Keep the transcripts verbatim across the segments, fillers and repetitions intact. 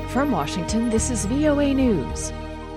From Washington, this is V O A News.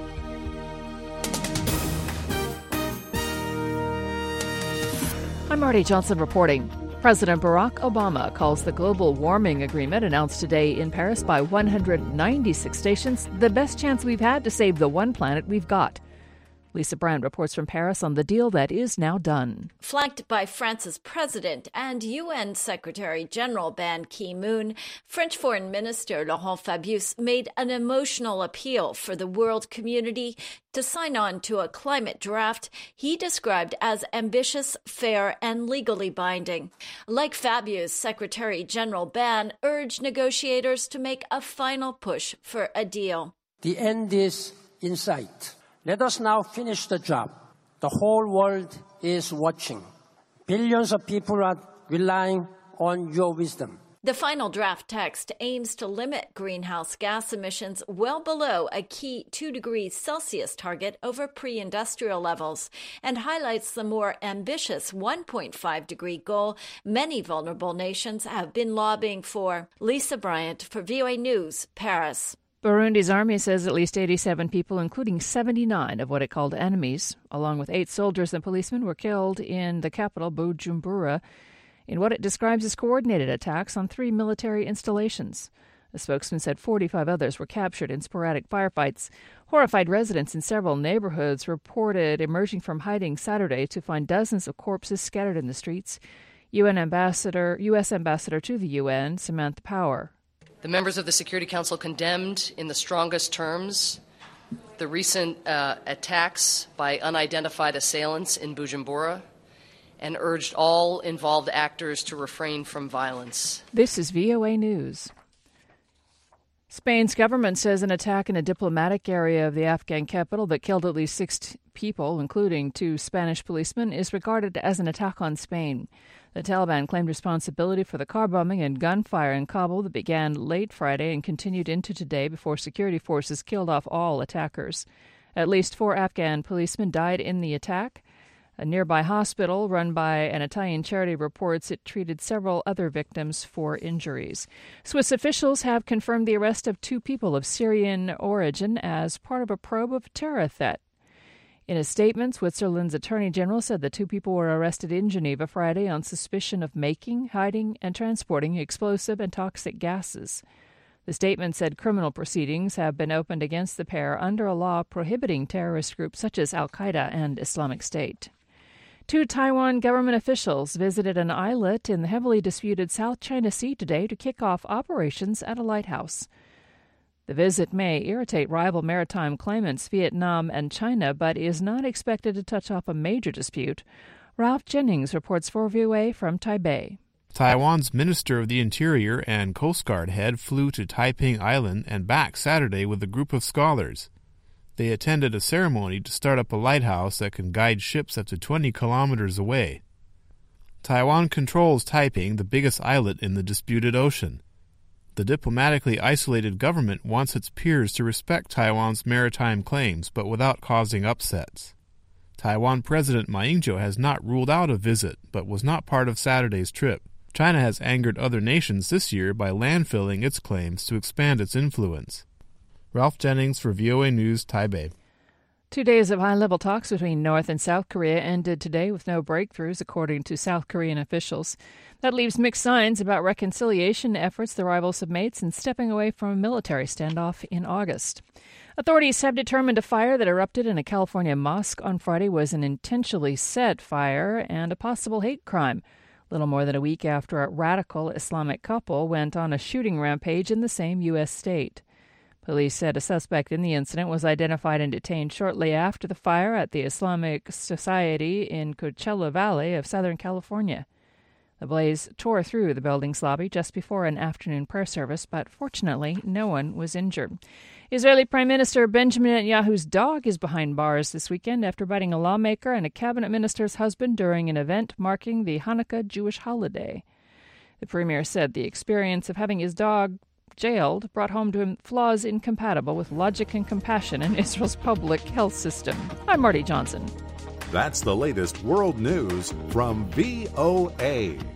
I'm Marty Johnson reporting. President Barack Obama calls the global warming agreement announced today in Paris by one hundred ninety-six stations the best chance we've had to save the one planet we've got. Lisa Brand reports from Paris on the deal that is now done. Flanked by France's president and U N Secretary General Ban Ki-moon, French Foreign Minister Laurent Fabius made an emotional appeal for the world community to sign on to a climate draft he described as ambitious, fair, and legally binding. Like Fabius, Secretary General Ban urged negotiators to make a final push for a deal. The end is in sight. Let us now finish the job. The whole world is watching. Billions of people are relying on your wisdom. The final draft text aims to limit greenhouse gas emissions well below a key two degrees Celsius target over pre-industrial levels and highlights the more ambitious one point five degree goal many vulnerable nations have been lobbying for. Lisa Bryant for V O A News, Paris. Burundi's army says at least eighty-seven people, including seventy-nine of what it called enemies, along with eight soldiers and policemen, were killed in the capital, Bujumbura, in what it describes as coordinated attacks on three military installations. A spokesman said forty-five others were captured in sporadic firefights. Horrified residents in several neighborhoods reported emerging from hiding Saturday to find dozens of corpses scattered in the streets. U N ambassador, U S ambassador to the U N, Samantha Power. The members of the Security Council condemned in the strongest terms the recent uh, attacks by unidentified assailants in Bujumbura and urged all involved actors to refrain from violence. This is V O A News. Spain's government says an attack in a diplomatic area of the Afghan capital that killed at least six people, including two Spanish policemen, is regarded as an attack on Spain. The Taliban claimed responsibility for the car bombing and gunfire in Kabul that began late Friday and continued into today before security forces killed off all attackers. At least four Afghan policemen died in the attack. A nearby hospital run by an Italian charity reports it treated several other victims for injuries. Swiss officials have confirmed the arrest of two people of Syrian origin as part of a probe of terror threat. In a statement, Switzerland's Attorney General said the two people were arrested in Geneva Friday on suspicion of making, hiding, and transporting explosive and toxic gases. The statement said criminal proceedings have been opened against the pair under a law prohibiting terrorist groups such as Al-Qaeda and Islamic State. Two Taiwan government officials visited an islet in the heavily disputed South China Sea today to kick off operations at a lighthouse. The visit may irritate rival maritime claimants Vietnam and China, but is not expected to touch off a major dispute. Ralph Jennings reports for V O A from Taipei. Taiwan's Minister of the Interior and Coast Guard head flew to Taiping Island and back Saturday with a group of scholars. They attended a ceremony to start up a lighthouse that can guide ships up to twenty kilometers away. Taiwan controls Taiping, the biggest islet in the disputed ocean. The diplomatically isolated government wants its peers to respect Taiwan's maritime claims, but without causing upsets. Taiwan President Ma Ying-jeou has not ruled out a visit, but was not part of Saturday's trip. China has angered other nations this year by landfilling its claims to expand its influence. Ralph Jennings for V O A News, Taipei. Two days of high-level talks between North and South Korea ended today with no breakthroughs, according to South Korean officials. That leaves mixed signs about reconciliation efforts the rivals have made since stepping away from a military standoff in August. Authorities have determined a fire that erupted in a California mosque on Friday was an intentionally set fire and a possible hate crime, little more than a week after a radical Islamic couple went on a shooting rampage in the same U S state. Police said a suspect in the incident was identified and detained shortly after the fire at the Islamic Society in Coachella Valley of Southern California. The blaze tore through the building's lobby just before an afternoon prayer service, but fortunately no one was injured. Israeli Prime Minister Benjamin Netanyahu's dog is behind bars this weekend after biting a lawmaker and a cabinet minister's husband during an event marking the Hanukkah Jewish holiday. The premier said the experience of having his dog jailed brought home to him flaws incompatible with logic and compassion in Israel's public health system. I'm Marty Johnson. That's the latest world news from V O A.